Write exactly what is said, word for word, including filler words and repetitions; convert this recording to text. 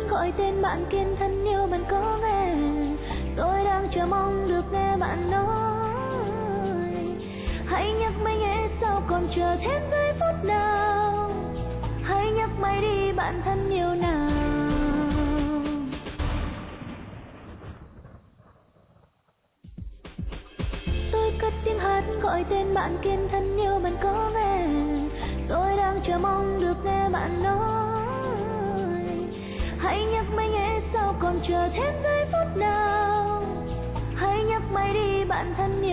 gọi tên bạn kiên thân yêu, bạn có nghe? Tôi đang chờ mong được nghe bạn nói. Hãy nhắc mày nhé, sao còn chờ thêm giây phút nào? Hãy nhắc mày đi bạn thân yêu nào. Tôi cất tiếng hát gọi tên bạn kiên thân yêu, bạn có nghe? Tôi đang chờ mong được nghe bạn nói. Hãy nhắc mày nhé, sao còn chờ thêm giây phút nào? Hãy nhắc mày đi bạn thân